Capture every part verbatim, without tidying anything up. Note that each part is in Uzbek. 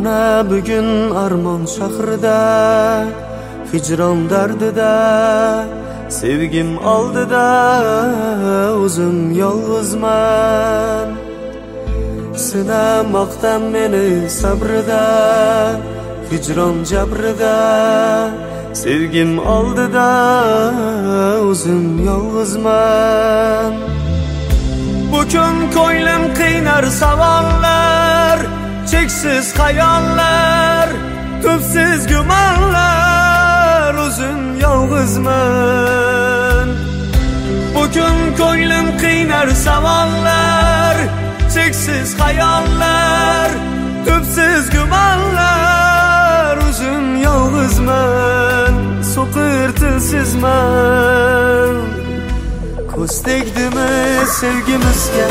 Mana bugün armon shahrida, hijron dardida, sevgim oldida o'zim yolg'izman. Sinamoqdan meni sabrida, hijron jabrida, sevgim oldida o'zim yolg'izman. Bugün ko'nglim qiynar savollar, cheksiz xayollar, tubsiz gumonlar, o'zim yolg'izman. Bugün ko'nglim qiynar savollar, cheksiz xayollar, tubsiz gumonlar, o'zim yolg'izman, so'qir tilsizman. Ko'z tegdimi sevgimizga,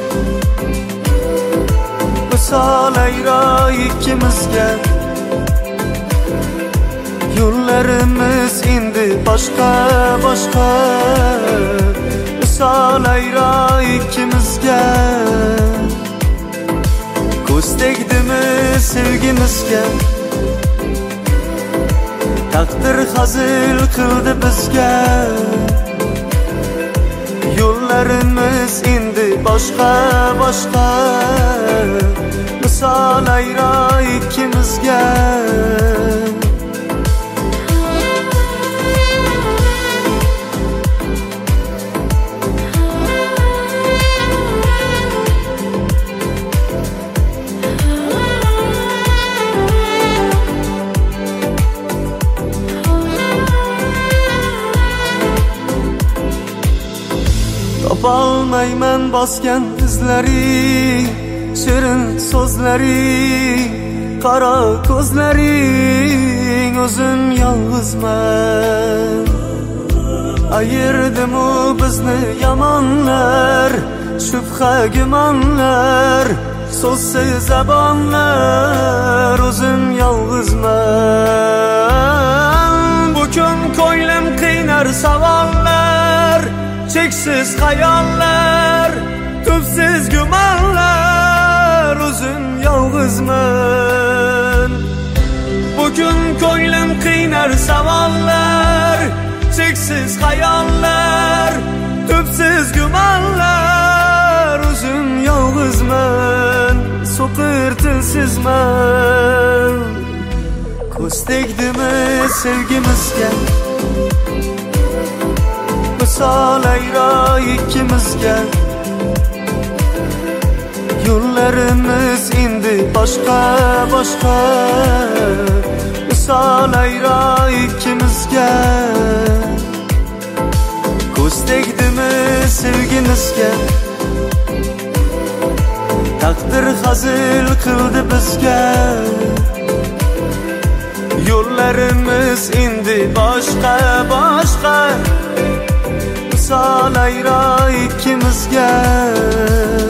misol ayro ikkimizga. Yo'llarimiz endi boshqa boshqa, misol ayro ikkimizga. Ko'z tegdimi sevgimizga, taqdir hazil qildi bizga. Yo'llarimiz endi boshqa boshqa, misol ayro ikkimizga. Topolmayman bosgan izlari, shirin so'zlari, qaro ko'zlaring, o'zim yolg'izman. Ayirdimu bizni yomonlar, shubha gumonlar, so'zsiz zabonlar, o'zim yolg'izman. Bugün ko'nglim qiynar savollar, cheksiz xayollar, tubsiz gumonlar, o'zim yolg'izman. Bugün ko'nglim qiynar savollar, cheksiz xayollar, tubsiz gumonlar, o'zim yolg'izman, so'qir tilsizman. Ko'z tegdimi sevgimizga, misol ayro ikkimizga. Yo'llarimiz endi boshqa boshqa, misol ayro ikkimizga. Ko'z tegdimi sevgimizga, taqdir hazil qildi bizga. Yo'llarimiz endi boshqa boshqa, misol ayro ikkimizga.